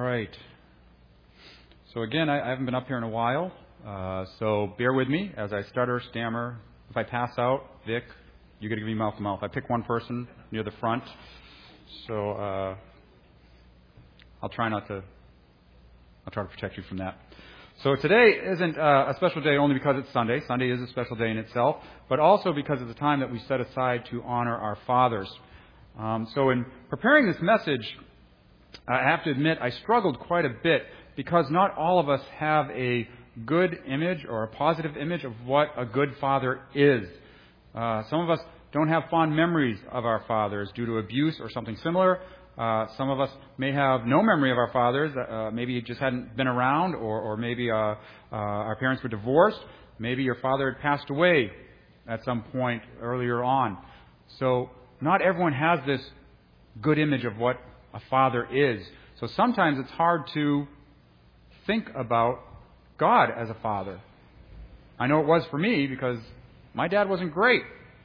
right. So again, I haven't been up here in a while, so bear with me as I stutter, stammer. If I pass out, Vic, you got to give me mouth to mouth. I pick one person near the front, so I'll try to protect you from that. So today isn't a special day only because it's Sunday. Sunday is a special day in itself, but also because it's a time that we set aside to honor our fathers. So in preparing this message, I have to admit I struggled quite a bit because not all of us have a good image or a positive image of what a good father is. Some of us don't have fond memories of our fathers due to abuse or something similar. Some of us may have no memory of our fathers. Maybe he just hadn't been around, or maybe our parents were divorced. Maybe your father had passed away at some point earlier on. So not everyone has this good image of what a father is. So sometimes it's hard to think about God as a father. I know it was for me because my dad wasn't great.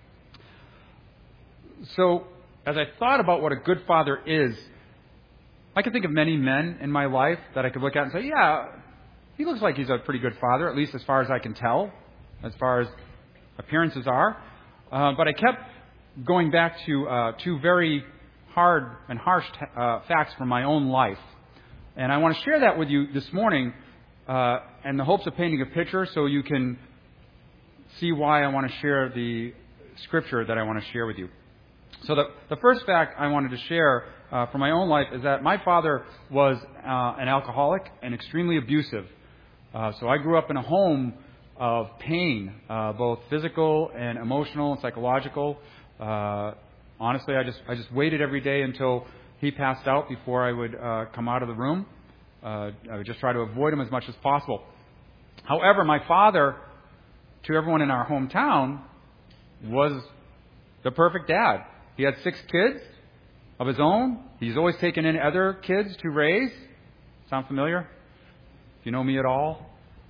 So as I thought about what a good father is, I could think of many men in my life that I could look at and say, yeah, he looks like he's a pretty good father, at least as far as I can tell, as far as appearances are. But I kept going back to two very hard and harsh facts from my own life. And I want to share that with you this morning in the hopes of painting a picture so you can see why I want to share the scripture that I want to share with you. So the first fact I wanted to share from my own life is that my father was an alcoholic and extremely abusive. So I grew up in a home of pain, both physical and emotional and psychological. Honestly, I just waited every day until he passed out before I would come out of the room. I would just try to avoid him as much as possible. However, my father, to everyone in our hometown, was the perfect dad. He had 6 kids of his own. He's always taken in other kids to raise. Sound familiar? If you know me at all.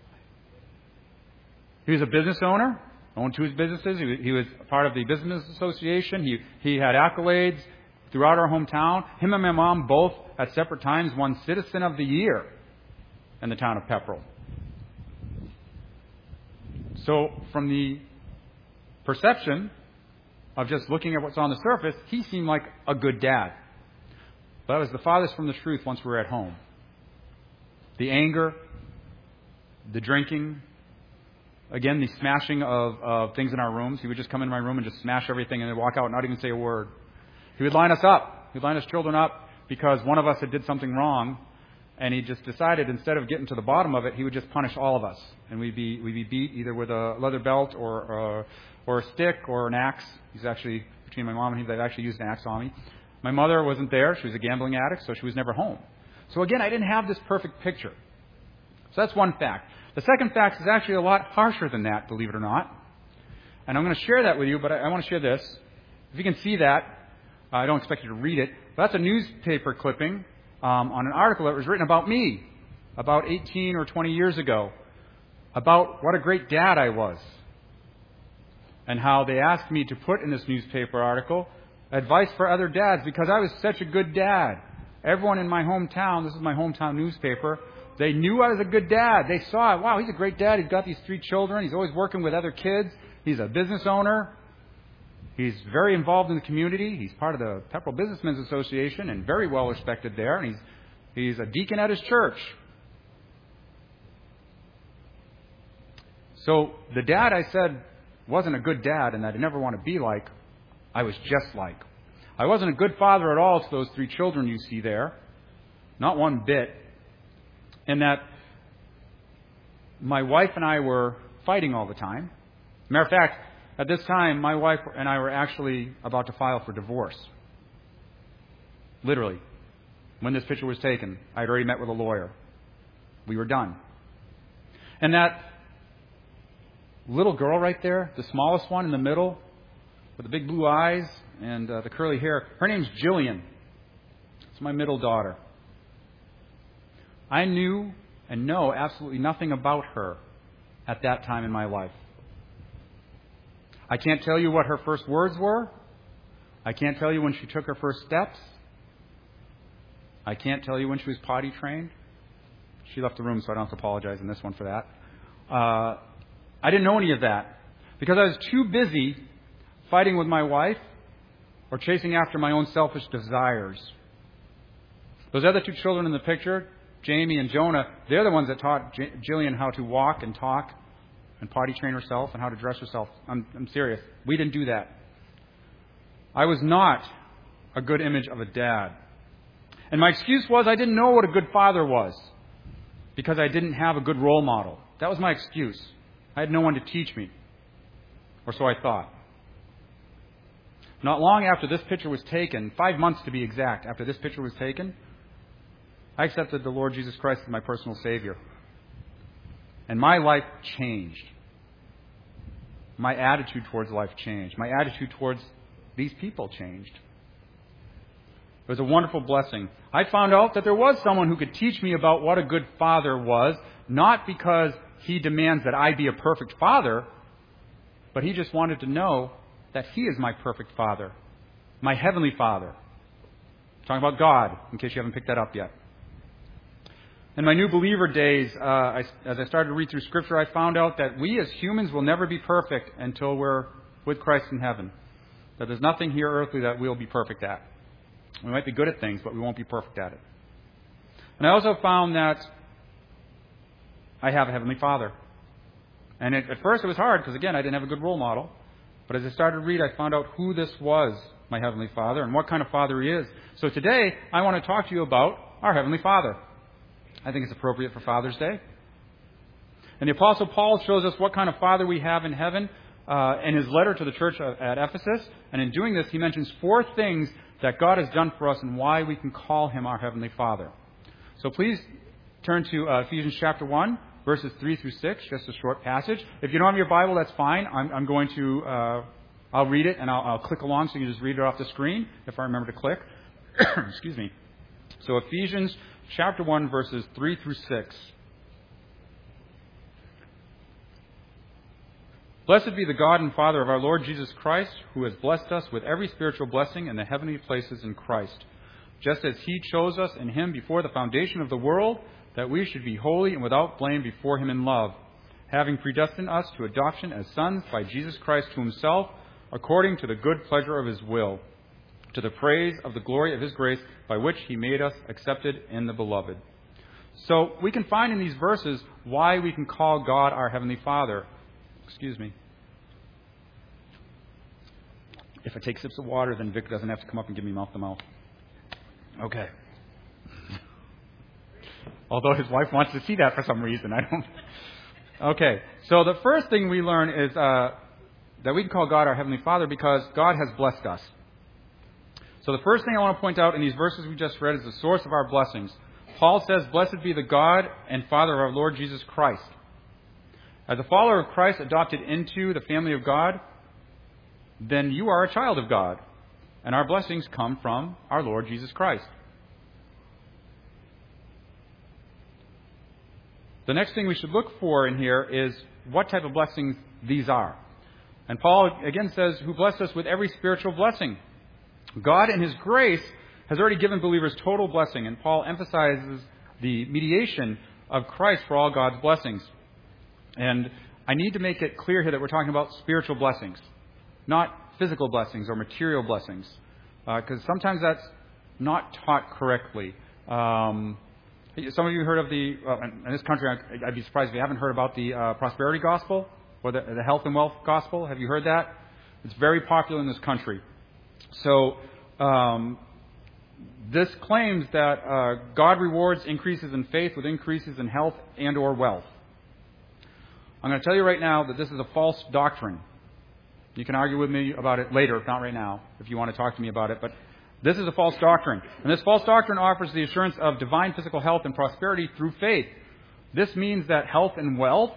He was a business owner, owned 2 businesses. He was part of the business association. He had accolades throughout our hometown. Him and my mom both, at separate times, won Citizen of the Year in the town of Pepperell. So from the perception of just looking at what's on the surface, he seemed like a good dad. But it was the farthest from the truth once we were at home. The anger, the drinking, again, the smashing of things in our rooms. He would just come into my room and just smash everything and then walk out and not even say a word. He would line us up. He'd line us children up because one of us had did something wrong, and he just decided instead of getting to the bottom of it, he would just punish all of us. And we'd be beat either with a leather belt or a stick or an axe. He's actually, between my mom and him, they've actually used an axe on me. My mother wasn't there. She was a gambling addict, so she was never home. So again, I didn't have this perfect picture. So that's one fact. The second fact is actually a lot harsher than that, believe it or not. And I'm going to share that with you, but I want to share this. If you can see that, I don't expect you to read it, but that's a newspaper clipping on an article that was written about me about 18 or 20 years ago, about what a great dad I was, and how they asked me to put in this newspaper article advice for other dads because I was such a good dad. Everyone in my hometown, this is my hometown newspaper, they knew I was a good dad. They saw it. Wow, he's a great dad. He's got these 3 children. He's always working with other kids. He's a business owner. He's very involved in the community. He's part of the Pepperell Businessmen's Association and very well respected there. And he's a deacon at his church. So the dad I said wasn't a good dad and that I never want to be like, I was just like. I wasn't a good father at all to those 3 children you see there. Not one bit. In that my wife and I were fighting all the time. Matter of fact, at this time, my wife and I were actually about to file for divorce. Literally. When this picture was taken, I had already met with a lawyer. We were done. And that little girl right there, the smallest one in the middle, with the big blue eyes and the curly hair, her name's Jillian. It's my middle daughter. I knew and know absolutely nothing about her at that time in my life. I can't tell you what her first words were. I can't tell you when she took her first steps. I can't tell you when she was potty trained. She left the room, so I don't have to apologize in this one for that. I didn't know any of that because I was too busy fighting with my wife or chasing after my own selfish desires. Those other two children in the picture, Jamie and Jonah, they're the ones that taught Jillian how to walk and talk and potty train herself and how to dress herself. I'm serious. We didn't do that. I was not a good image of a dad. And my excuse was I didn't know what a good father was because I didn't have a good role model. That was my excuse. I had no one to teach me. Or so I thought. Not long after this picture was taken, 5 months to be exact, after this picture was taken, I accepted the Lord Jesus Christ as my personal Savior. And my life changed. My attitude towards life changed. My attitude towards these people changed. It was a wonderful blessing. I found out that there was someone who could teach me about what a good father was, not because he demands that I be a perfect father, but he just wanted to know that he is my perfect father, my heavenly Father. I'm talking about God, in case you haven't picked that up yet. In my new believer days, as I started to read through Scripture, I found out that we as humans will never be perfect until we're with Christ in heaven. That there's nothing here earthly that we'll be perfect at. We might be good at things, but we won't be perfect at it. And I also found that I have a Heavenly Father. And at first it was hard because, again, I didn't have a good role model. But as I started to read, I found out who this was, my Heavenly Father, and what kind of Father He is. So today, I want to talk to you about our Heavenly Father. I think it's appropriate for Father's Day. And the Apostle Paul shows us what kind of Father we have in heaven in his letter to the church at Ephesus. And in doing this, he mentions 4 things that God has done for us and why we can call Him our Heavenly Father. So please turn to Ephesians chapter 1, verses 3 through 6, just a short passage. If you don't have your Bible, that's fine. I'm going to, I'll read it and I'll click along so you can just read it off the screen if I remember to click. Excuse me. So Ephesians chapter 1, verses 3 through 6. Blessed be the God and Father of our Lord Jesus Christ, who has blessed us with every spiritual blessing in the heavenly places in Christ, just as He chose us in Him before the foundation of the world, that we should be holy and without blame before Him in love, having predestined us to adoption as sons by Jesus Christ to Himself, according to the good pleasure of His will, to the praise of the glory of His grace, by which He made us accepted in the Beloved. So we can find in these verses why we can call God our Heavenly Father. Excuse me. If I take sips of water, then Vic doesn't have to come up and give me mouth-to-mouth. Okay. Although his wife wants to see that for some reason. I don't. Okay. So the first thing we learn is that we can call God our Heavenly Father because God has blessed us. So the first thing I want to point out in these verses we just read is the source of our blessings. Paul says, "Blessed be the God and Father of our Lord Jesus Christ." As a follower of Christ adopted into the family of God, then you are a child of God. And our blessings come from our Lord Jesus Christ. The next thing we should look for in here is what type of blessings these are. And Paul again says, who blessed us with every spiritual blessing. God in His grace has already given believers total blessing. And Paul emphasizes the mediation of Christ for all God's blessings. And I need to make it clear here that we're talking about spiritual blessings, not physical blessings or material blessings, because sometimes that's not taught correctly. Some of you heard of in this country, I'd be surprised if you haven't heard about the prosperity gospel or the health and wealth gospel. Have you heard that? It's very popular in this country. So this claims that God rewards increases in faith with increases in health and or wealth. I'm going to tell you right now that this is a false doctrine. You can argue with me about it later, if not right now, if you want to talk to me about it. But this is a false doctrine. And this false doctrine offers the assurance of divine physical health and prosperity through faith. This means that health and wealth,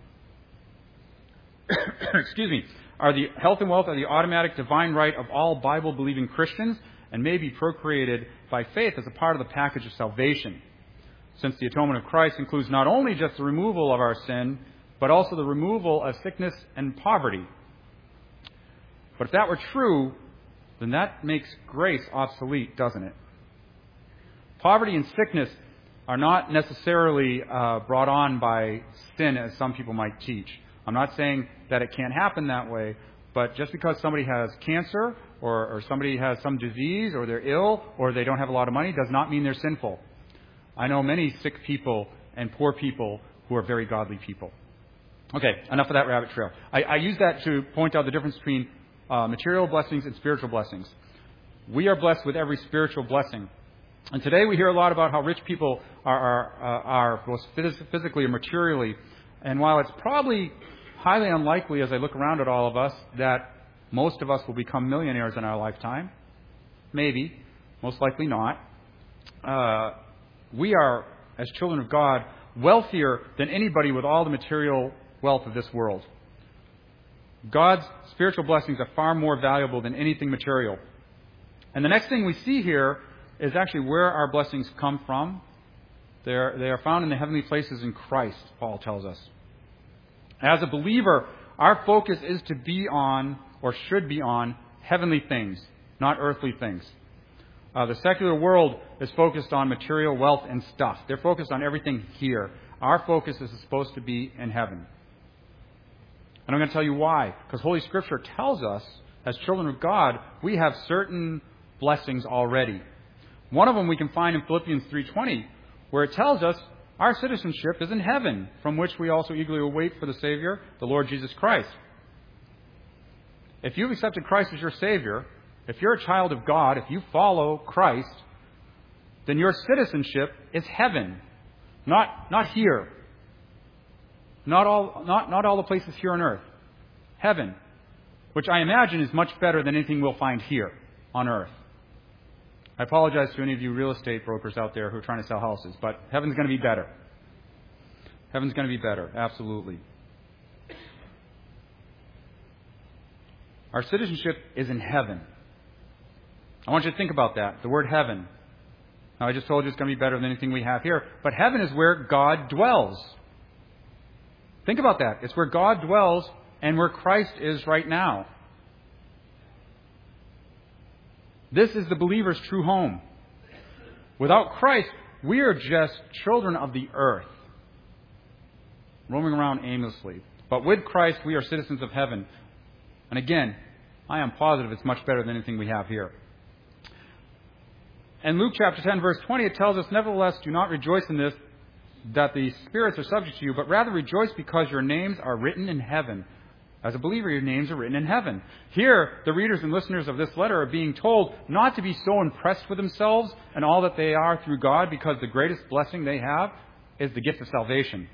health and wealth are the automatic divine right of all Bible-believing Christians and may be procreated by faith as a part of the package of salvation. Since the atonement of Christ includes not only just the removal of our sin, but also the removal of sickness and poverty. But if that were true, then that makes grace obsolete, doesn't it? Poverty and sickness are not necessarily brought on by sin, as some people might teach. I'm not saying that it can't happen that way, but just because somebody has cancer or somebody has some disease or they're ill or they don't have a lot of money does not mean they're sinful. I know many sick people and poor people who are very godly people. Okay, enough of that rabbit trail. I use that to point out the difference between material blessings and spiritual blessings. We are blessed with every spiritual blessing. And today we hear a lot about how rich people are both physically or materially. And while it's probably highly unlikely, as I look around at all of us, that most of us will become millionaires in our lifetime, maybe, most likely not, we are, as children of God, wealthier than anybody with all the material wealth of this world. God's spiritual blessings are far more valuable than anything material. And the next thing we see here is actually where our blessings come from. They are found in the heavenly places in Christ, Paul tells us. As a believer, our focus is to be on, or should be on, heavenly things, not earthly things. The secular world is focused on material wealth and stuff. They're focused on everything here. Our focus is supposed to be in heaven. And I'm going to tell you why. Because Holy Scripture tells us, as children of God, we have certain blessings already. One of them we can find in Philippians 3:20, where it tells us our citizenship is in heaven, from which we also eagerly await for the Savior, the Lord Jesus Christ. If you've accepted Christ as your Savior, if you're a child of God, if you follow Christ, then your citizenship is heaven, not here. Not all the places here on earth. Heaven, which I imagine is much better than anything we'll find here on earth. I apologize to any of you real estate brokers out there who are trying to sell houses, but heaven's going to be better. Heaven's going to be better, absolutely. Our citizenship is in heaven. I want you to think about that, the word heaven. Now, I just told you it's going to be better than anything we have here, but heaven is where God dwells. Think about that. It's where God dwells and where Christ is right now. This is the believer's true home. Without Christ, we are just children of the earth, roaming around aimlessly. But with Christ, we are citizens of heaven. And again, I am positive it's much better than anything we have here. In Luke chapter 10, verse 20, it tells us, "Nevertheless, do not rejoice in this, that the spirits are subject to you, but rather rejoice because your names are written in heaven." As a believer, your names are written in heaven. Here, the readers and listeners of this letter are being told not to be so impressed with themselves and all that they are through God, because the greatest blessing they have is the gift of salvation.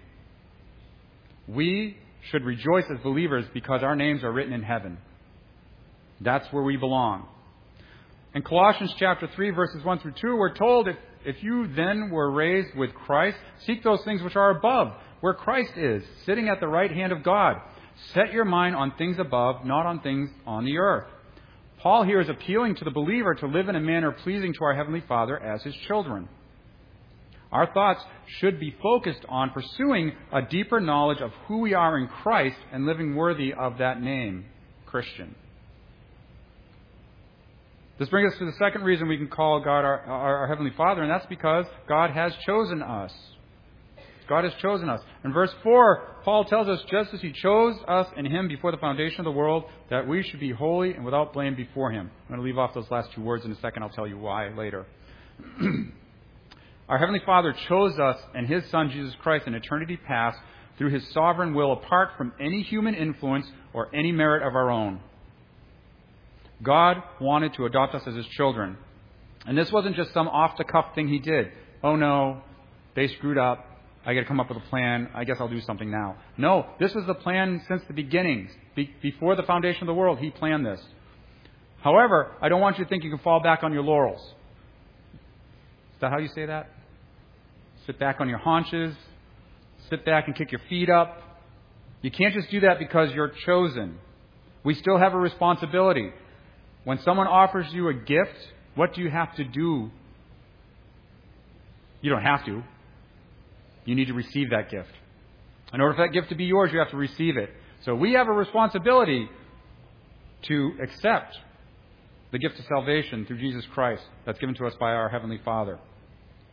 We should rejoice as believers because our names are written in heaven. That's where we belong. In Colossians chapter 3, verses 1 through 2, we're told, if you then were raised with Christ, seek those things which are above, where Christ is, sitting at the right hand of God. Set your mind on things above, not on things on the earth. Paul here is appealing to the believer to live in a manner pleasing to our Heavenly Father as His children. Our thoughts should be focused on pursuing a deeper knowledge of who we are in Christ and living worthy of that name, Christian. This brings us to the second reason we can call God our Heavenly Father, and that's because God has chosen us. God has chosen us. In verse 4, Paul tells us, just as He chose us in Him before the foundation of the world, that we should be holy and without blame before Him. I'm going to leave off those last two words in a second. I'll tell you why later. Our Heavenly Father chose us and His Son, Jesus Christ, in eternity past through His sovereign will, apart from any human influence or any merit of our own. God wanted to adopt us as His children. And this wasn't just some off-the-cuff thing He did. Oh no, they screwed up. I got to come up with a plan. I guess I'll do something now. No, this was the plan since the beginning. Before the foundation of the world, He planned this. However, I don't want you to think you can fall back on your laurels. Is that how you say that? Sit back on your haunches. Sit back and kick your feet up. You can't just do that because you're chosen. We still have a responsibility. When someone offers you a gift, what do you have to do? You don't have to. You need to receive that gift. In order for that gift to be yours, you have to receive it. So we have a responsibility to accept the gift of salvation through Jesus Christ that's given to us by our Heavenly Father.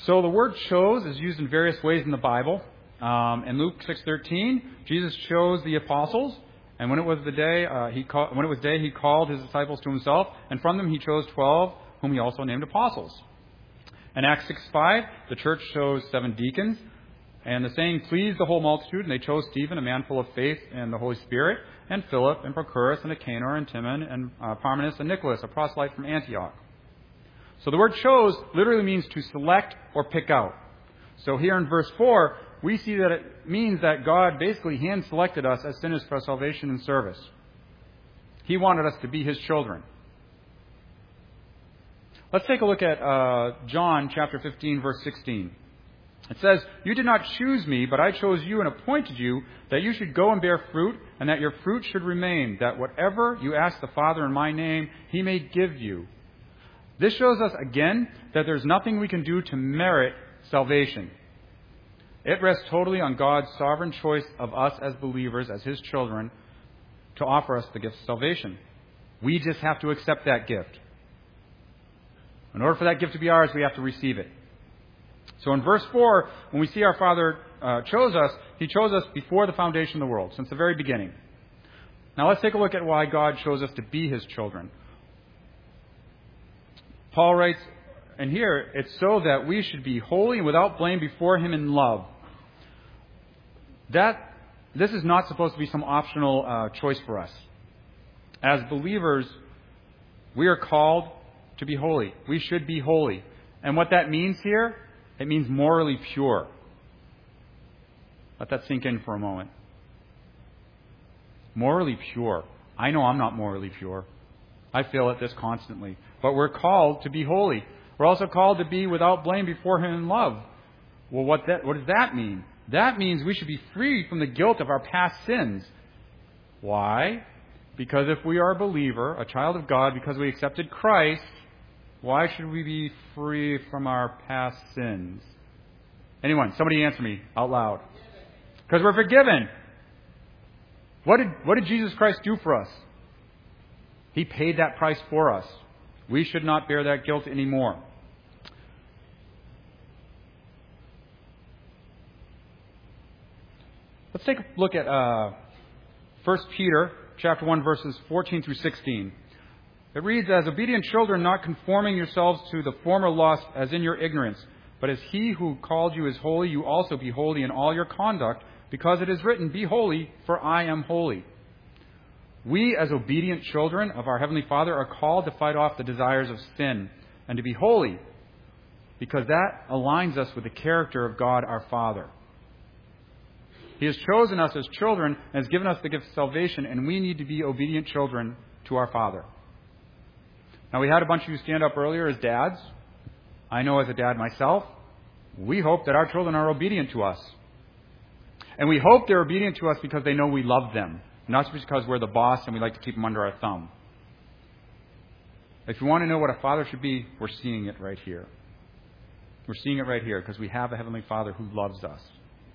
So the word chose is used in various ways in the Bible. In Luke 6:13, Jesus chose the apostles, and when it was day, he called his disciples to himself, and from them he chose 12, whom he also named apostles. In Acts 6:5, the church chose 7 deacons, and the saying pleased the whole multitude, and they chose Stephen, a man full of faith and the Holy Spirit, and Philip, and Prochorus, and Nicanor, and Timon, and Parmenas, and Nicholas, a proselyte from Antioch. So the word chose literally means to select or pick out. So here in verse 4, we see that it means that God basically hand-selected us as sinners for salvation and service. He wanted us to be His children. Let's take a look at John chapter 15, verse 16. It says, "You did not choose me, but I chose you and appointed you that you should go and bear fruit, and that your fruit should remain, that whatever you ask the Father in my name, He may give you." This shows us again that there's nothing we can do to merit salvation. It rests totally on God's sovereign choice of us as believers, as His children, to offer us the gift of salvation. We just have to accept that gift. In order for that gift to be ours, we have to receive it. So in verse 4, when we see our Father chose us, He chose us before the foundation of the world, since the very beginning. Now let's take a look at why God chose us to be His children. Paul writes, and here, it's so that we should be holy and without blame before Him in love. This is not supposed to be some optional choice for us. As believers, we are called to be holy. We should be holy. And what that means here, it means morally pure. Let that sink in for a moment. Morally pure. I know I'm not morally pure. I fail at this constantly. But we're called to be holy. We're also called to be without blame before Him in love. Well, what does that mean? That means we should be free from the guilt of our past sins. Why? Because if we are a believer, a child of God, because we accepted Christ, why should we be free from our past sins? Anyone? Somebody answer me out loud. Because we're forgiven. What did Jesus Christ do for us? He paid that price for us. We should not bear that guilt anymore. Let's take a look at 1 Peter chapter 1, verses 14 through 16. It reads, "As obedient children, not conforming yourselves to the former lust as in your ignorance, but as He who called you is holy, you also be holy in all your conduct, because it is written, 'Be holy, for I am holy.'" We, as obedient children of our Heavenly Father, are called to fight off the desires of sin and to be holy, because that aligns us with the character of God our Father. He has chosen us as children and has given us the gift of salvation, and we need to be obedient children to our Father. Now, we had a bunch of you stand up earlier as dads. I know as a dad myself, we hope that our children are obedient to us. And we hope they're obedient to us because they know we love them, not just because we're the boss and we like to keep them under our thumb. If you want to know what a father should be, we're seeing it right here. We're seeing it right here because we have a Heavenly Father who loves us.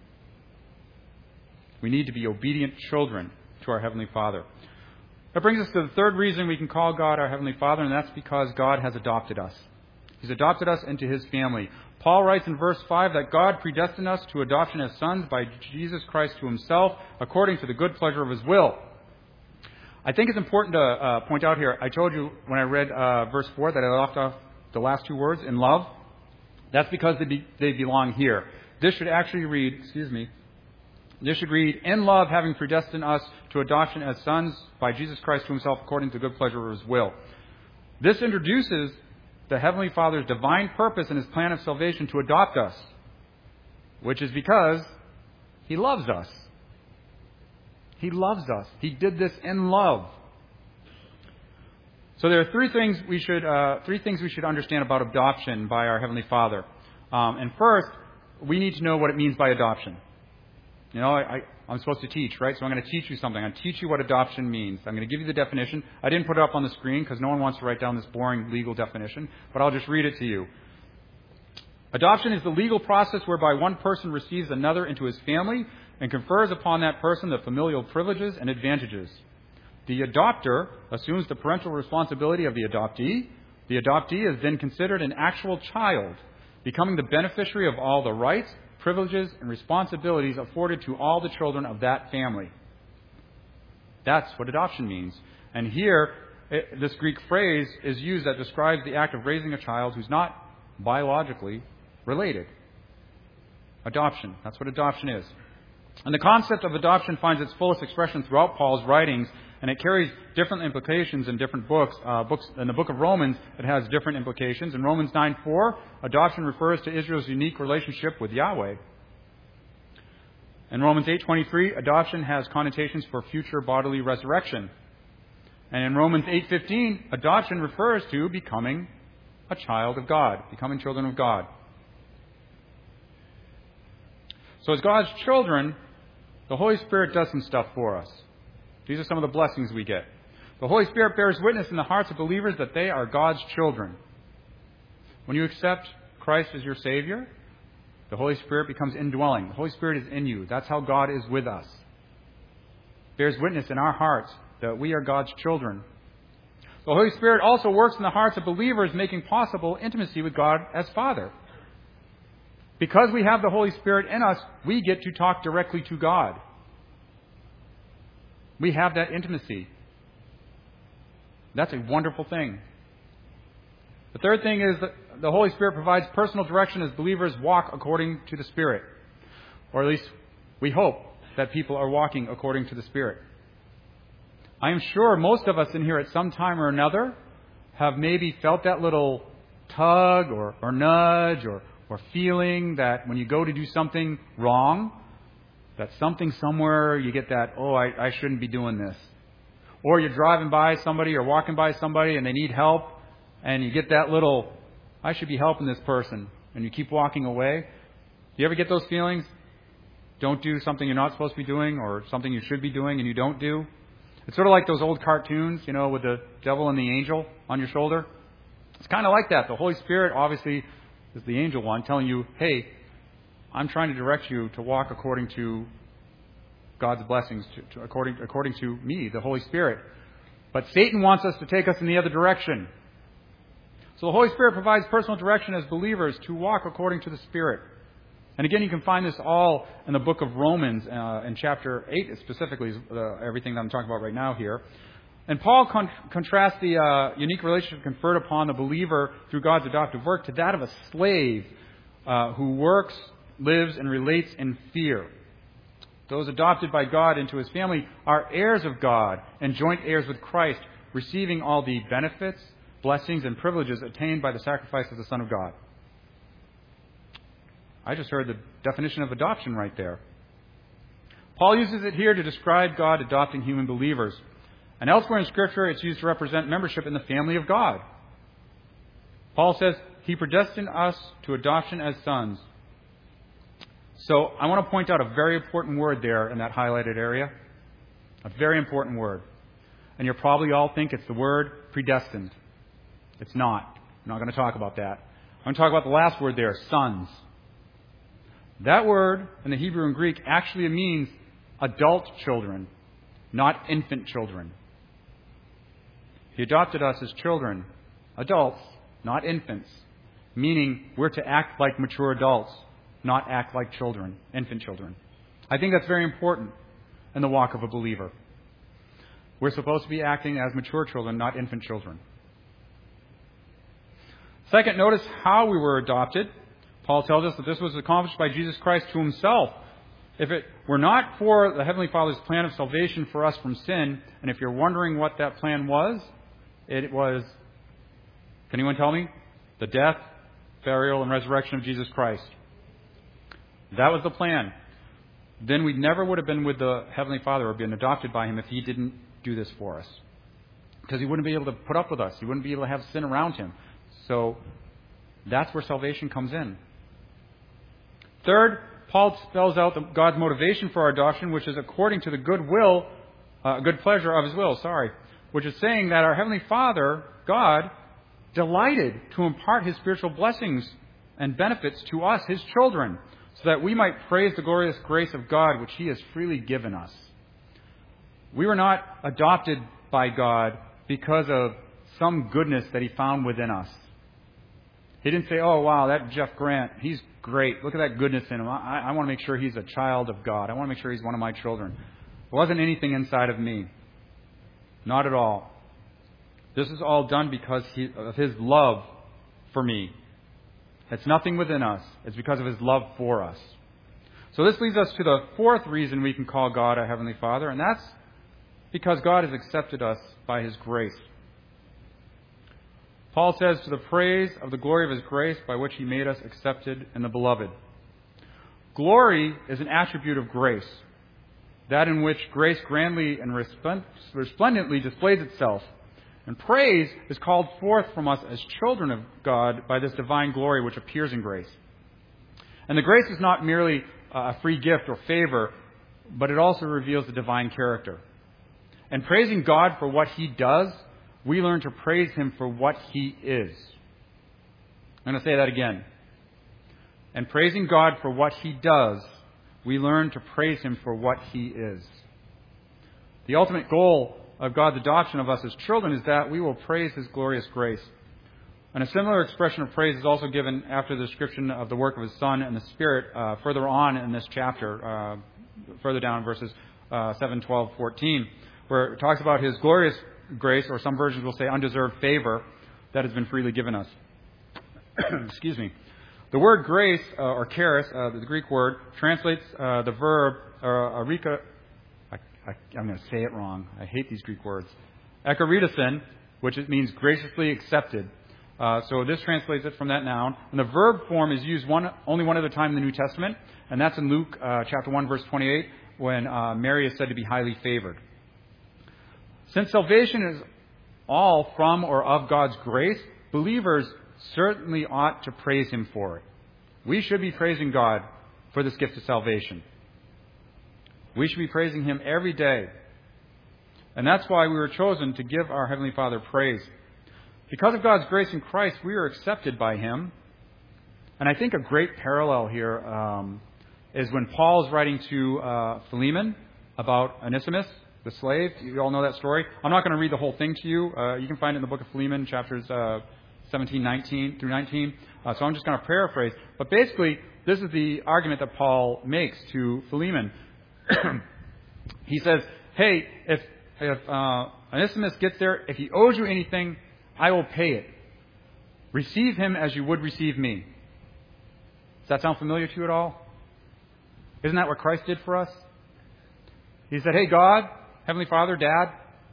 We need to be obedient children to our Heavenly Father. That brings us to the third reason we can call God our Heavenly Father, and that's because God has adopted us. He's adopted us into His family. Paul writes in verse 5 that God predestined us to adoption as sons by Jesus Christ to Himself, according to the good pleasure of His will. I think it's important to point out here, I told you when I read verse 4 that I left off the last two words, in love. That's because they belong here. This should actually read, this should read, "In love, having predestined us to adoption as sons by Jesus Christ to Himself, according to the good pleasure of His will." This introduces the Heavenly Father's divine purpose and His plan of salvation to adopt us, which is because He loves us. He loves us. He did this in love. So there are three things we should understand about adoption by our Heavenly Father. And first, we need to know what it means by adoption. You know, I'm supposed to teach, right? So I'm going to teach you something. I'm going to teach you what adoption means. I'm going to give you the definition. I didn't put it up on the screen because no one wants to write down this boring legal definition, but I'll just read it to you. Adoption is the legal process whereby one person receives another into his family and confers upon that person the familial privileges and advantages. The adopter assumes the parental responsibility of the adoptee. The adoptee is then considered an actual child. becoming the beneficiary of all the rights, privileges, and responsibilities afforded to all the children of that family. That's what adoption means. And here, this Greek phrase is used that describes the act of raising a child who's not biologically related. Adoption. That's what adoption is. And the concept of adoption finds its fullest expression throughout Paul's writings, and it carries different implications in different books. In the book of Romans, it has different implications. In Romans 9:4, adoption refers to Israel's unique relationship with Yahweh. In Romans 8:23, adoption has connotations for future bodily resurrection. And in Romans 8:15, adoption refers to becoming a child of God, becoming children of God. So as God's children, the Holy Spirit does some stuff for us. These are some of the blessings we get. The Holy Spirit bears witness in the hearts of believers that they are God's children. When you accept Christ as your Savior, the Holy Spirit becomes indwelling. The Holy Spirit is in you. That's how God is with us. Bears witness in our hearts that we are God's children. The Holy Spirit also works in the hearts of believers, making possible intimacy with God as Father. Because we have the Holy Spirit in us, we get to talk directly to God. We have that intimacy. That's a wonderful thing. The third thing is that the Holy Spirit provides personal direction as believers walk according to the Spirit. Or at least we hope that people are walking according to the Spirit. I am sure most of us in here at some time or another have maybe felt that little tug or nudge or feeling that when you go to do something wrong, that something somewhere you get that, I shouldn't be doing this. Or you're driving by somebody or walking by somebody and they need help, and you get that little, I should be helping this person, and you keep walking away. Do you ever get those feelings? Don't do something you're not supposed to be doing, or something you should be doing and you don't do? It's sort of like those old cartoons, with the devil and the angel on your shoulder. It's kind of like that. The Holy Spirit obviously is the angel one telling you, hey, I'm trying to direct you to walk according to God's blessings, according to me, the Holy Spirit. But Satan wants us to take us in the other direction. So the Holy Spirit provides personal direction as believers to walk according to the Spirit. And again, you can find this all in the book of Romans, in chapter 8 specifically, everything that I'm talking about right now here. And Paul contrasts the unique relationship conferred upon the believer through God's adoptive work to that of a slave who works, lives, and relates in fear. Those adopted by God into His family are heirs of God and joint heirs with Christ, receiving all the benefits, blessings, and privileges attained by the sacrifice of the Son of God. I just heard the definition of adoption right there. Paul uses it here to describe God adopting human believers. And elsewhere in Scripture, it's used to represent membership in the family of God. Paul says, He predestined us to adoption as sons. So I want to point out a very important word there in that highlighted area. A very important word. And you'll probably all think it's the word predestined. It's not. I'm not going to talk about that. I'm going to talk about the last word there, sons. That word in the Hebrew and Greek actually means adult children, not infant children. He adopted us as children, adults, not infants, meaning we're to act like mature adults, not act like children, infant children. I think that's very important in the walk of a believer. We're supposed to be acting as mature children, not infant children. Second, notice how we were adopted. Paul tells us that this was accomplished by Jesus Christ to Himself. If it were not for the Heavenly Father's plan of salvation for us from sin, and if you're wondering what that plan was, it was, can anyone tell me? The death, burial, and resurrection of Jesus Christ. That was the plan. Then we never would have been with the Heavenly Father or been adopted by Him if He didn't do this for us. Because He wouldn't be able to put up with us. He wouldn't be able to have sin around Him. So that's where salvation comes in. Third, Paul spells out God's motivation for our adoption, which is according to the good pleasure of His will, which is saying that our Heavenly Father, God, delighted to impart His spiritual blessings and benefits to us, His children, so that we might praise the glorious grace of God, which He has freely given us. We were not adopted by God because of some goodness that He found within us. He didn't say, oh, wow, that Jeff Grant, he's great. Look at that goodness in him. I want to make sure he's a child of God. I want to make sure he's one of my children. It wasn't anything inside of me. Not at all. This is all done because of His love for me. It's nothing within us. It's because of His love for us. So this leads us to the fourth reason we can call God our Heavenly Father, and that's because God has accepted us by His grace. Paul says, to the praise of the glory of His grace by which He made us accepted in the Beloved. Glory is an attribute of grace, that in which grace grandly and resplendently displays itself. And praise is called forth from us as children of God by this divine glory which appears in grace. And the grace is not merely a free gift or favor, but it also reveals the divine character. And praising God for what He does, we learn to praise Him for what He is. I'm going to say that again. And praising God for what He does, we learn to praise Him for what He is. The ultimate goal of God's adoption of us as children is that we will praise His glorious grace. And a similar expression of praise is also given after the description of the work of His Son and the Spirit further on in this chapter, further down in verses 7, 12, 14, where it talks about His glorious grace, or some versions will say undeserved favor, that has been freely given us. Excuse me. The word grace, or charis, the Greek word, translates the verb arika. I'm going to say it wrong. I hate these Greek words. Ekaritasin, which it means graciously accepted. So this translates it from that noun. And the verb form is used only one other time in the New Testament, and that's in Luke chapter 1, verse 28, when Mary is said to be highly favored. Since salvation is all from or of God's grace, believers certainly ought to praise Him for it. We should be praising God for this gift of salvation. We should be praising Him every day. And that's why we were chosen to give our Heavenly Father praise. Because of God's grace in Christ, we are accepted by Him. And I think a great parallel here is when Paul is writing to Philemon about Onesimus, the slave. You all know that story. I'm not going to read the whole thing to you. You can find it in the book of Philemon, chapters 17, 19 through 19. So I'm just going to paraphrase. But basically, this is the argument that Paul makes to Philemon. He says, hey, if Onesimus gets there, if he owes you anything, I will pay it. Receive him as you would receive me. Does that sound familiar to you at all? Isn't that what Christ did for us? He said, hey, God, Heavenly Father, Dad.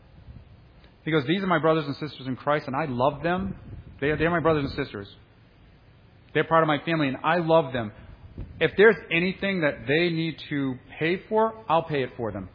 He goes, these are my brothers and sisters in Christ, and I love them. They're my brothers and sisters. They're part of my family, and I love them. If there's anything that they need to pay for, I'll pay it for them.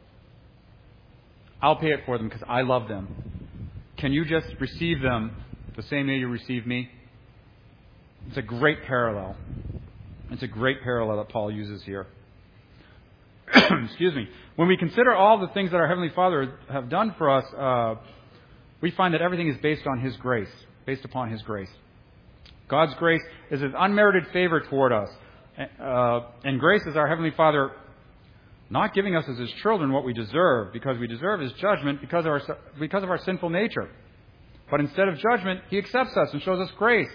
I'll pay it for them because I love them. Can you just receive them the same way you receive me? It's a great parallel. It's a great parallel that Paul uses here. Excuse me. When we consider all the things that our Heavenly Father have done for us, we find that everything is based on His grace, based upon His grace. God's grace is His unmerited favor toward us. And grace is our Heavenly Father not giving us as His children what we deserve, because we deserve His judgment because of our sinful nature. But instead of judgment, He accepts us and shows us grace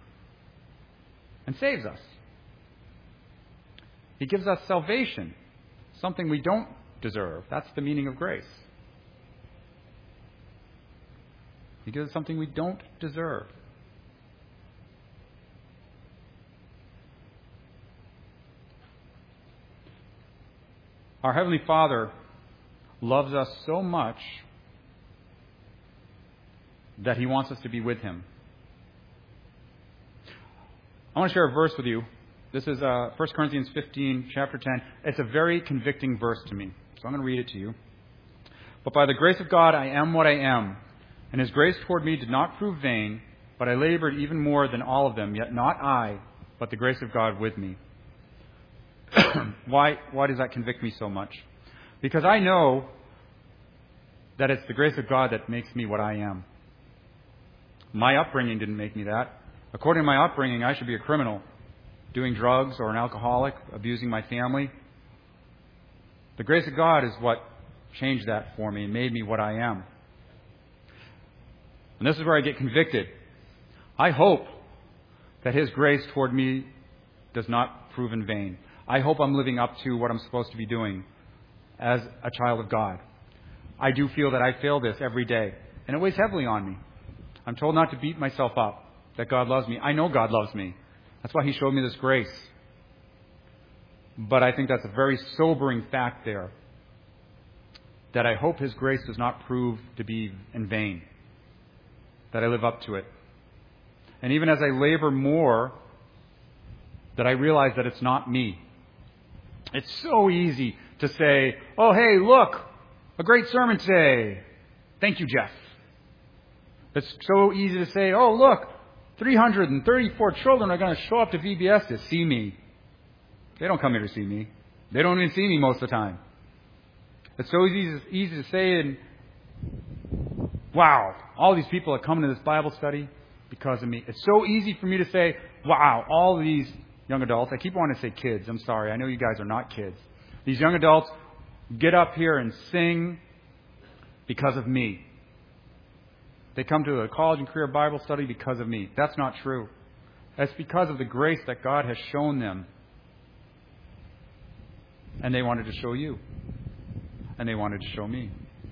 and saves us. He gives us salvation, something we don't deserve. That's the meaning of grace. He gives us something we don't deserve. Our Heavenly Father loves us so much that He wants us to be with Him. I want to share a verse with you. This is 1 Corinthians 15, chapter 10. It's a very convicting verse to me, so I'm going to read it to you. But by the grace of God I am what I am, and His grace toward me did not prove vain, but I labored even more than all of them, yet not I, but the grace of God with me. Why does that convict me so much? Because I know that it's the grace of God that makes me what I am. My upbringing didn't make me that. According to my upbringing, I should be a criminal, doing drugs or an alcoholic, abusing my family. The grace of God is what changed that for me and made me what I am. And this is where I get convicted. I hope that His grace toward me does not prove in vain. I hope I'm living up to what I'm supposed to be doing as a child of God. I do feel that I fail this every day, and it weighs heavily on me. I'm told not to beat myself up, that God loves me. I know God loves me. That's why He showed me this grace. But I think that's a very sobering fact there, that I hope His grace does not prove to be in vain, that I live up to it. And even as I labor more, that I realize that it's not me. It's so easy to say, oh, hey, look, a great sermon today. Thank you, Jeff. It's so easy to say, oh, look, 334 children are going to show up to VBS to see me. They don't come here to see me. They don't even see me most of the time. It's so easy to say, and wow, all these people are coming to this Bible study because of me. It's so easy for me to say, wow, all these young adults, I keep wanting to say kids, I'm sorry, I know you guys are not kids. These young adults get up here and sing because of me. They come to a college and career Bible study because of me. That's not true. That's because of the grace that God has shown them. And they wanted to show you. And they wanted to show me.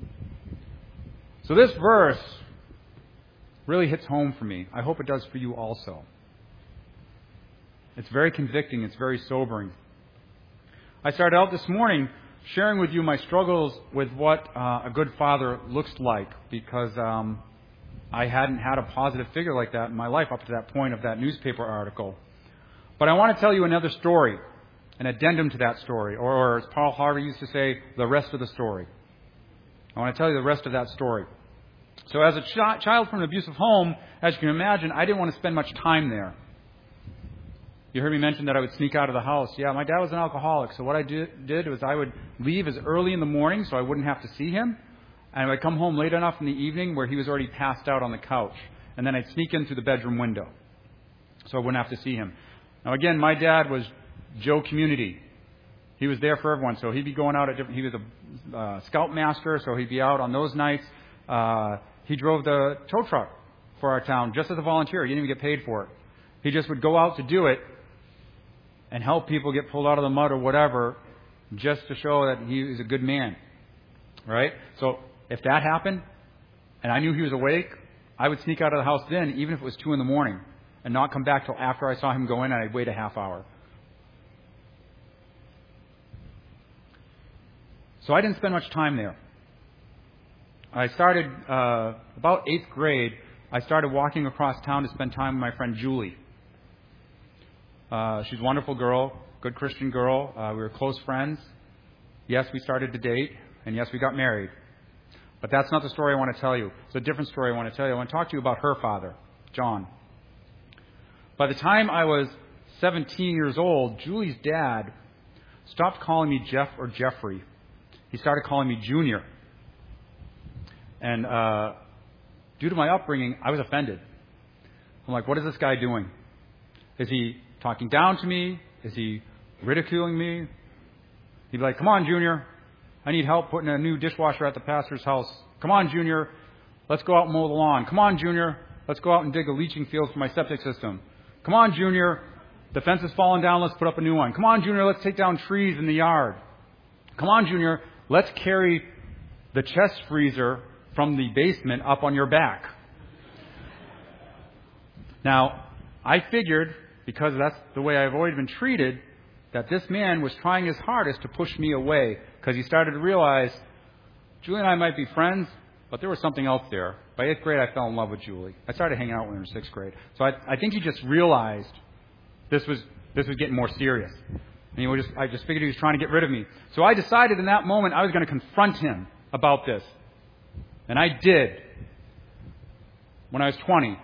So this verse really hits home for me. I hope it does for you also. It's very convicting. It's very sobering. I started out this morning sharing with you my struggles with what a good father looks like, because I hadn't had a positive figure like that in my life up to that point of that newspaper article. But I want to tell you another story, an addendum to that story, or as Paul Harvey used to say, the rest of the story. I want to tell you the rest of that story. So as a child from an abusive home, as you can imagine, I didn't want to spend much time there. You heard me mention that I would sneak out of the house. Yeah, my dad was an alcoholic, so what I did was I would leave as early in the morning so I wouldn't have to see him, and I'd come home late enough in the evening where he was already passed out on the couch, and then I'd sneak in through the bedroom window so I wouldn't have to see him. Now again, my dad was Joe Community. He was there for everyone, so he'd be going out at different... He was a scoutmaster, so he'd be out on those nights. He drove the tow truck for our town just as a volunteer. He didn't even get paid for it. He just would go out to do it and help people get pulled out of the mud or whatever, just to show that he was a good man. Right? So if that happened, and I knew he was awake, I would sneak out of the house then, even if it was 2 a.m, and not come back till after I saw him go in, and I'd wait a half hour. So I didn't spend much time there. I started, about 8th grade, I started walking across town to spend time with my friend Julie. She's a wonderful girl, good Christian girl. We were close friends. Yes, we started to date, and yes, we got married. But that's not the story I want to tell you. It's a different story I want to tell you. I want to talk to you about her father, John. By the time I was 17 years old, Julie's dad stopped calling me Jeff or Jeffrey. He started calling me Junior. And due to my upbringing, I was offended. I'm like, what is this guy doing? Is he talking down to me? Is he ridiculing me? He'd be like, come on, Junior. I need help putting a new dishwasher at the pastor's house. Come on, Junior. Let's go out and mow the lawn. Come on, Junior. Let's go out and dig a leaching field for my septic system. Come on, Junior. The fence is falling down. Let's put up a new one. Come on, Junior. Let's take down trees in the yard. Come on, Junior. Let's carry the chest freezer from the basement up on your back. Now, I figured, because that's the way I've always been treated, that this man was trying his hardest to push me away, because he started to realize Julie and I might be friends, but there was something else there. By 8th grade, I fell in love with Julie. I started hanging out with her in 6th grade. So I think he just realized this was getting more serious. And I just figured he was trying to get rid of me. So I decided in that moment I was going to confront him about this. And I did. When I was 20.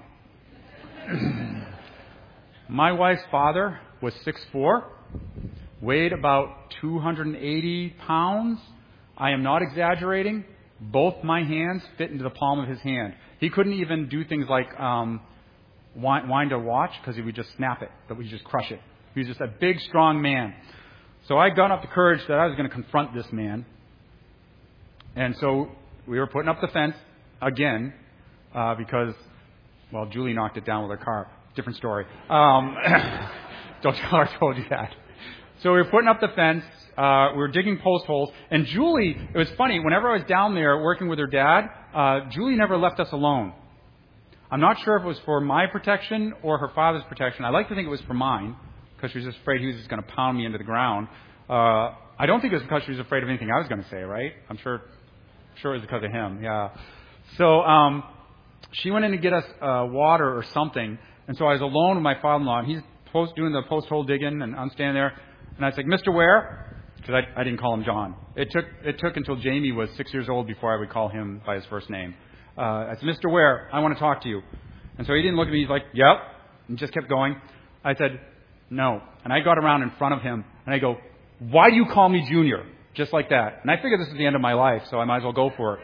My wife's father was 6'4", weighed about 280 pounds. I am not exaggerating. Both my hands fit into the palm of his hand. He couldn't even do things like wind a watch, because he would just snap it, but we would just crush it. He was just a big, strong man. So I got up the courage that I was going to confront this man. And so we were putting up the fence again, because, well, Julie knocked it down with her car. different story. Don't tell her I told you that. So we were putting up the fence. We were digging post holes. And Julie, it was funny, whenever I was down there working with her dad, Julie never left us alone. I'm not sure if it was for my protection or her father's protection. I like to think it was for mine, because she was just afraid he was just going to pound me into the ground. I don't think it was because she was afraid of anything I was going to say, right? I'm sure it was because of him, yeah. So she went in to get us water or something, and so I was alone with my father-in-law, and he's doing the post hole digging, and I'm standing there, and I was like, Mr. Ware, because I didn't call him John. It took until Jamie was 6 years old before I would call him by his first name. I said, Mr. Ware, I want to talk to you. And so he didn't look at me. He's like, yep, and just kept going. I said, no. And I got around in front of him, and I go, why do you call me Junior? Just like that. And I figured this is the end of my life, so I might as well go for it.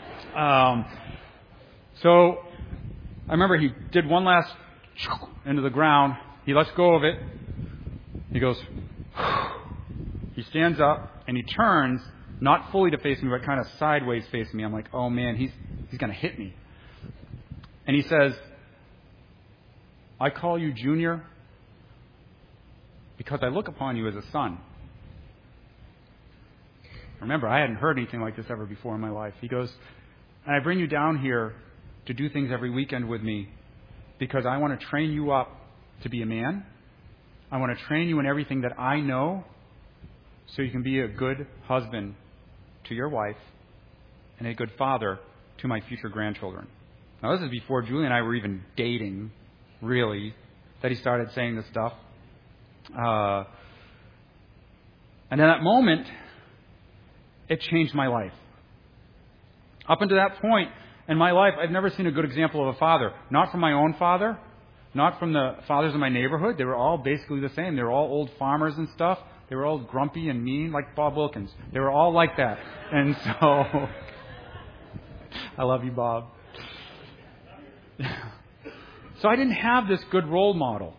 So I remember he did one last into the ground. He lets go of it. He goes, he stands up, and he turns, not fully to face me, but kind of sideways facing me. I'm like, oh man, he's going to hit me. And he says, I call you Junior because I look upon you as a son. Remember, I hadn't heard anything like this ever before in my life. He goes, and I bring you down here to do things every weekend with me because I want to train you up to be a man. I want to train you in everything that I know so you can be a good husband to your wife and a good father to my future grandchildren. Now, this is before Julie and I were even dating, really, that he started saying this stuff. And in that moment, it changed my life. Up until that point in my life, I've never seen a good example of a father. Not from my own father, not from the fathers in my neighborhood. They were all basically the same. They were all old farmers and stuff. They were all grumpy and mean, like Bob Wilkins. They were all like that. And so, I love you, Bob. So I didn't have this good role model.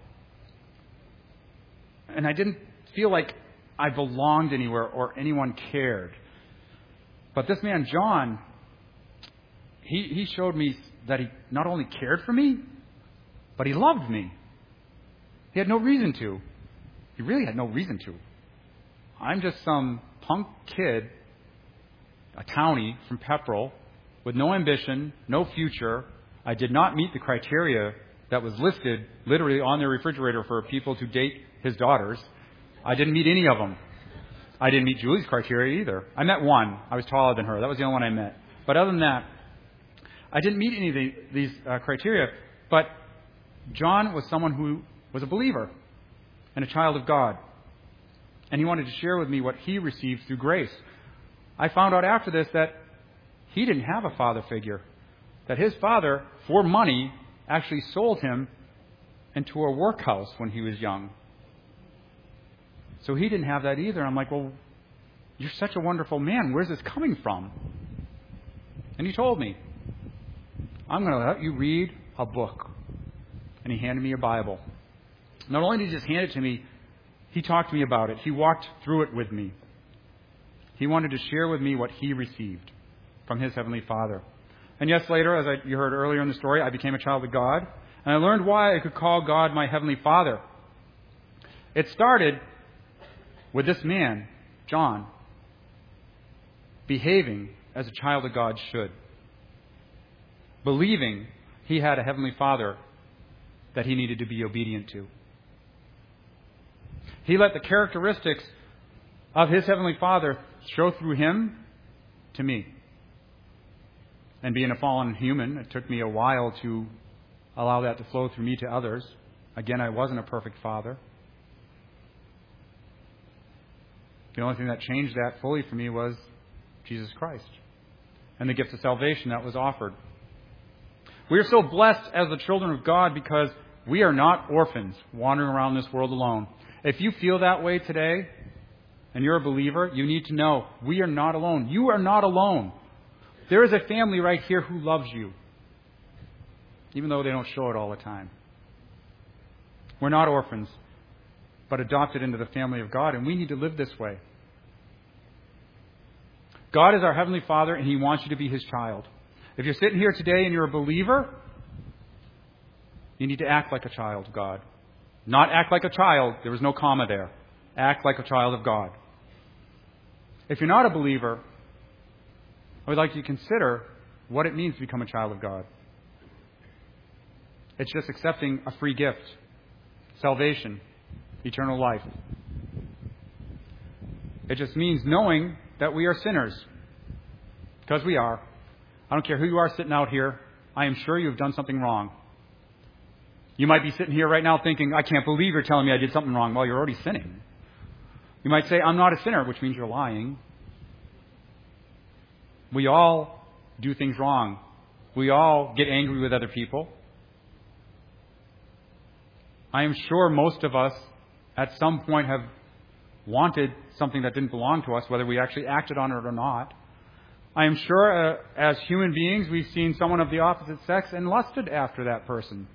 And I didn't feel like I belonged anywhere or anyone cared. But this man, John, he showed me that he not only cared for me, but he loved me. He had no reason to. He really had no reason to. I'm just some punk kid, a townie from Pepperell, with no ambition, no future. I did not meet the criteria that was listed literally on their refrigerator for people to date his daughters. I didn't meet any of them. I didn't meet Julie's criteria either. I met one. I was taller than her. That was the only one I met. But other than that, I didn't meet any of these criteria. But John was someone who was a believer and a child of God. And he wanted to share with me what he received through grace. I found out after this that he didn't have a father figure. That his father, for money, actually sold him into a workhouse when he was young. So he didn't have that either. I'm like, well, you're such a wonderful man. Where's this coming from? And he told me, I'm going to let you read a book. And he handed me a Bible. Not only did he just hand it to me, he talked to me about it. He walked through it with me. He wanted to share with me what he received from his Heavenly Father. And yes, later, as you heard earlier in the story, I became a child of God. And I learned why I could call God my Heavenly Father. It started with this man, John, behaving as a child of God should. Believing he had a Heavenly Father that he needed to be obedient to. He let the characteristics of his Heavenly Father show through him to me. And being a fallen human, it took me a while to allow that to flow through me to others. Again, I wasn't a perfect father. The only thing that changed that fully for me was Jesus Christ and the gift of salvation that was offered. We are so blessed as the children of God because we are not orphans wandering around this world alone. If you feel that way today and you're a believer, you need to know we are not alone. You are not alone. There is a family right here who loves you, even though they don't show it all the time. We're not orphans, but adopted into the family of God, and we need to live this way. God is our Heavenly Father, and He wants you to be His child. If you're sitting here today and you're a believer, You need to act like a child of God. Not act like a child. There was no comma there. Act like a child of God. If you're not a believer, I would like you to consider what it means to become a child of God. It's just accepting a free gift. Salvation. Eternal life. It just means knowing that we are sinners. Because we are. I don't care who you are sitting out here. I am sure you've done something wrong. You might be sitting here right now thinking, I can't believe you're telling me I did something wrong. Well, you're already sinning. You might say, I'm not a sinner, which means you're lying. We all do things wrong. We all get angry with other people. I am sure most of us at some point have wanted something that didn't belong to us, whether we actually acted on it or not. I am sure as human beings we've seen someone of the opposite sex and lusted after that person.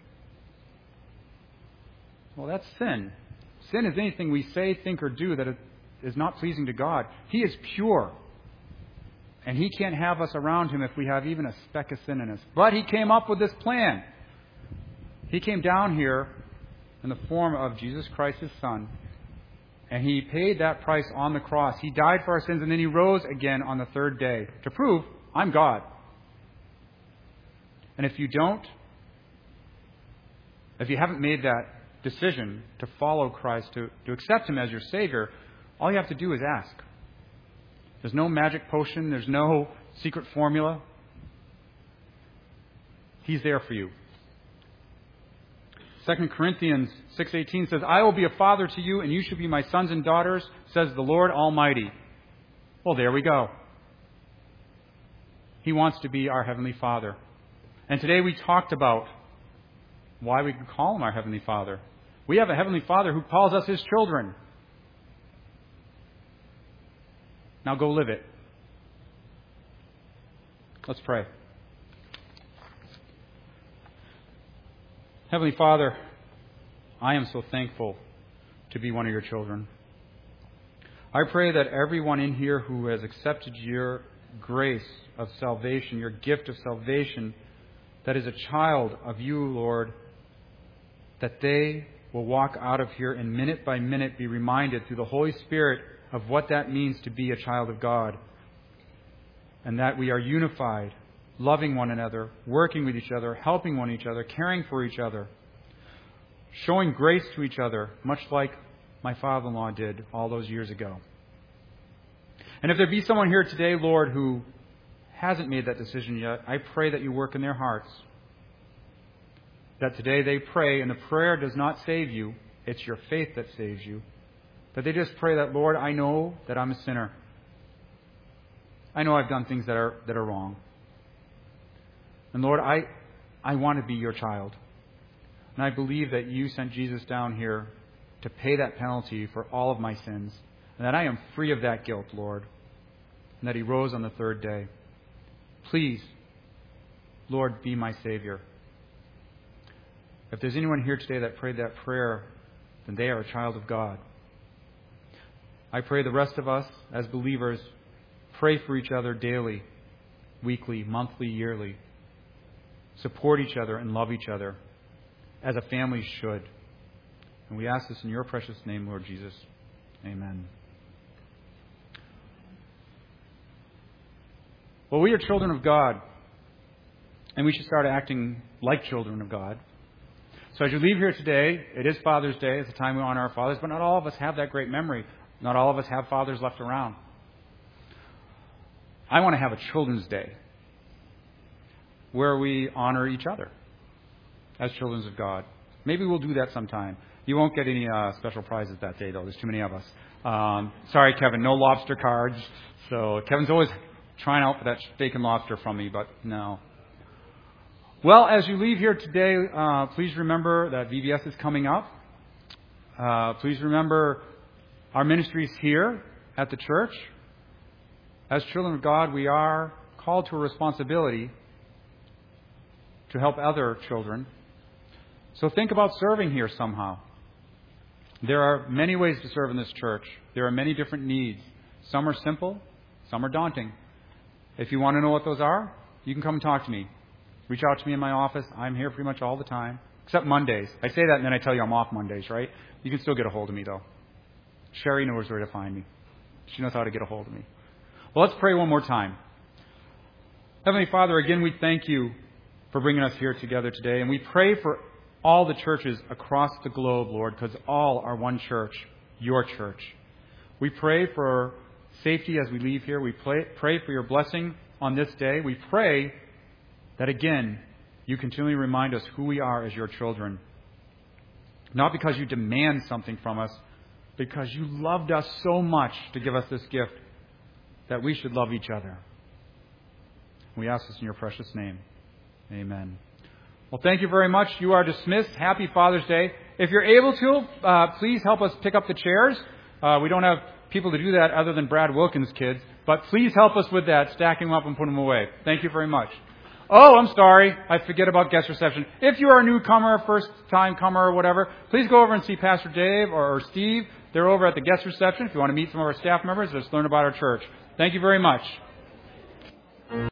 Well, that's sin. Sin is anything we say, think, or do that is not pleasing to God. He is pure. And He can't have us around Him if we have even a speck of sin in us. But He came up with this plan. He came down here in the form of Jesus Christ, His Son. And He paid that price on the cross. He died for our sins and then He rose again on the third day to prove, I'm God. And if you haven't made that decision to follow Christ, to accept Him as your Savior, all you have to do is ask. There's no magic potion. There's no secret formula. He's there for you. 2 Corinthians 6:18 says, I will be a father to you, and you shall be my sons and daughters, says the Lord Almighty. Well, there we go. He wants to be our Heavenly Father. And today we talked about why we can call Him our Heavenly Father. We have a Heavenly Father who calls us His children. Now go live it. Let's pray. Heavenly Father, I am so thankful to be one of your children. I pray that everyone in here who has accepted your grace of salvation, your gift of salvation, that is a child of you, Lord, that they will walk out of here and minute by minute be reminded through the Holy Spirit of what that means to be a child of God. And that we are unified, loving one another, working with each other, helping one another, caring for each other, showing grace to each other, much like my father-in-law did all those years ago. And if there be someone here today, Lord, who hasn't made that decision yet, I pray that you work in their hearts. That today they pray, and the prayer does not save you, it's your faith that saves you. That they just pray that, Lord, I know that I'm a sinner. I know I've done things that are wrong. And Lord, I want to be your child. And I believe that you sent Jesus down here to pay that penalty for all of my sins. And that I am free of that guilt, Lord. And that He rose on the third day. Please, Lord, be my Savior. If there's anyone here today that prayed that prayer, then they are a child of God. I pray the rest of us, as believers, pray for each other daily, weekly, monthly, yearly. Support each other and love each other as a family should. And we ask this in your precious name, Lord Jesus. Amen. Well, we are children of God, and we should start acting like children of God. So as you leave here today, it is Father's Day. It's a time we honor our fathers, but not all of us have that great memory. Not all of us have fathers left around. I want to have a Children's Day where we honor each other as children of God. Maybe we'll do that sometime. You won't get any special prizes that day, though. There's too many of us. Sorry, Kevin, no lobster cards. So Kevin's always trying out for that steak and lobster from me, but no. Well, as you leave here today, please remember that VBS is coming up. Please remember our ministries here at the church. As children of God, we are called to a responsibility to help other children. So think about serving here somehow. There are many ways to serve in this church. There are many different needs. Some are simple, some are daunting. If you want to know what those are, you can come and talk to me. Reach out to me in my office. I'm here pretty much all the time. Except Mondays. I say that and then I tell you I'm off Mondays, right? You can still get a hold of me, though. Sherry knows where to find me. She knows how to get a hold of me. Well, let's pray one more time. Heavenly Father, again, we thank you for bringing us here together today. And we pray for all the churches across the globe, Lord, because all are one church, your church. We pray for safety as we leave here. We pray for your blessing on this day. We pray that, again, you continually remind us who we are as your children. Not because you demand something from us, because you loved us so much to give us this gift that we should love each other. We ask this in your precious name. Amen. Well, thank you very much. You are dismissed. Happy Father's Day. If you're able to, please help us pick up the chairs. We don't have people to do that other than Brad Wilkins' kids. But please help us with that, stacking them up and putting them away. Thank you very much. Oh, I'm sorry. I forget about guest reception. If you are a newcomer, first-time comer, or whatever, please go over and see Pastor Dave or Steve. They're over at the guest reception if you want to meet some of our staff members. Just learn about our church. Thank you very much.